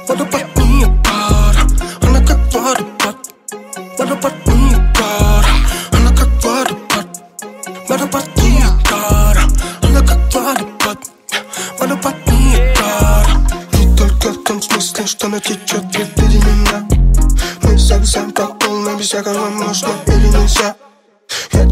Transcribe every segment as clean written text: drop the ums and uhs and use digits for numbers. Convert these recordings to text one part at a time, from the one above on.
Водопад Ниагара, она как водопад. Водопад Ниагара, она как водопад. Водопад Ниагара, она как водопад. Водопад Ниагара. Не только в том смысле, что она течет впереди меня. Мы зависаем по полной, без всякого можно или нельзя. Я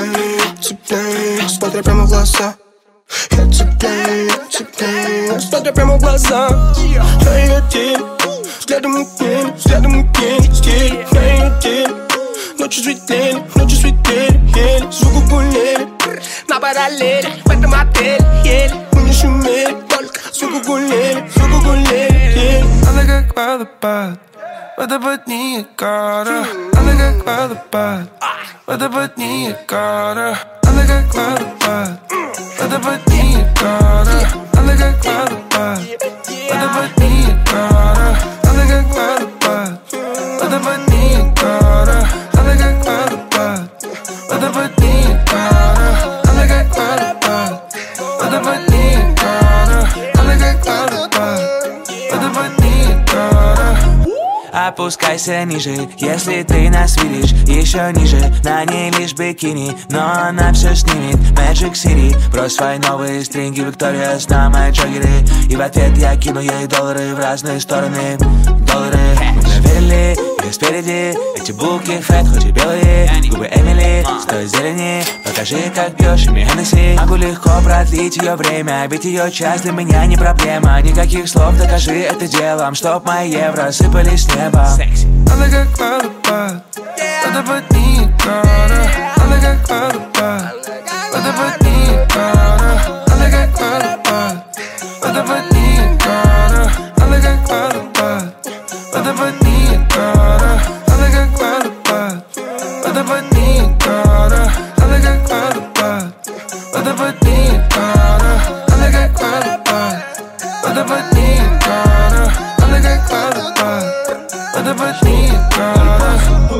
цепляю, смотря прямо в глаза. Я цепляю, смотря прямо в глаза. На ее теле, взглядом у тени, стиль на ее теле. Ночи светлели, еле, звук угулели. На параллели, в этом отеле, еле. Мы не шумели, только звук угулели, еле. Она как водопад, водопад Ниагара. Она как водопад, водопад Ниагара. Она как водопад, водопад Ниагара. Она как водопад, водопад Ниагара. Она как водопад, водопад Ниагара. Она как водопад, водопад Ниагара. Она как водопад, водопад Ниагара. Она как водопад, водопад Ниагара. Опускайся ниже, если ты нас видишь. Еще ниже, на ней лишь бикини, но она все снимет. Magic City, брось свои новые стринги, Виктория, на мои джоггеры. И в ответ я кину ей доллары в разные стороны. Доллары, мы проверили, и спереди эти булки, фэт, хоть и белые. Губы Эмили, стой зелени, покажи, как пьешь ими Хеннесси. Могу легко продлить ее время, ведь ее часть для меня не проблема. Никаких слов, докажи это делом, чтоб мои евро сыпались с неба. Она как водопад, водопад Ниагара. Она как водопад, водопад Ниагара. Она как водопад, водопад Ниагара. Она как водопад, водопад Ниагара. Она как водопад, водопад Ниагара. Она как водопад, водопад Ниагара. Она как водопад, водопад Ниагара. Она как водопад, водопад Ниагара.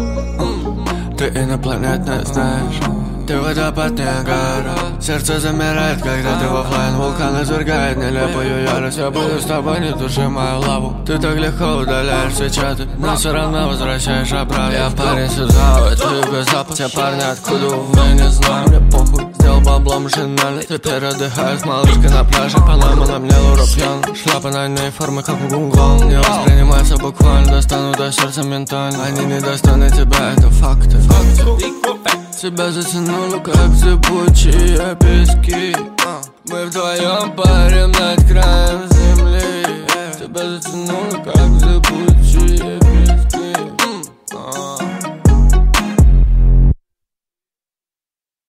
Ты инопланетная, знаешь. Ты водопад Ниагара. Сердце замирает, когда ты в оффлайн. Вулкан извергает нелепую ярость. Я буду с тобой, не туши мою лаву. Ты так легко удаляешь все чаты, но все равно возвращаешь обратно. Я парень Сюзао, ты без запаха. Все парни откуда, мы не знаем, мне похуй. Сделал баблом шинель. Теперь отдыхаю с малышкой на пляже. Панама на мне Лура пьян. Шляпа на ней формы, как у Гунгон. Не воспринимается буквально, достану до сердца ментально. Они недостойны тебя, это факты. Тебя затянуло, как зыбучие пески. Мы вдвоем парим над краем земли. Тебя затянуло, как зыбучие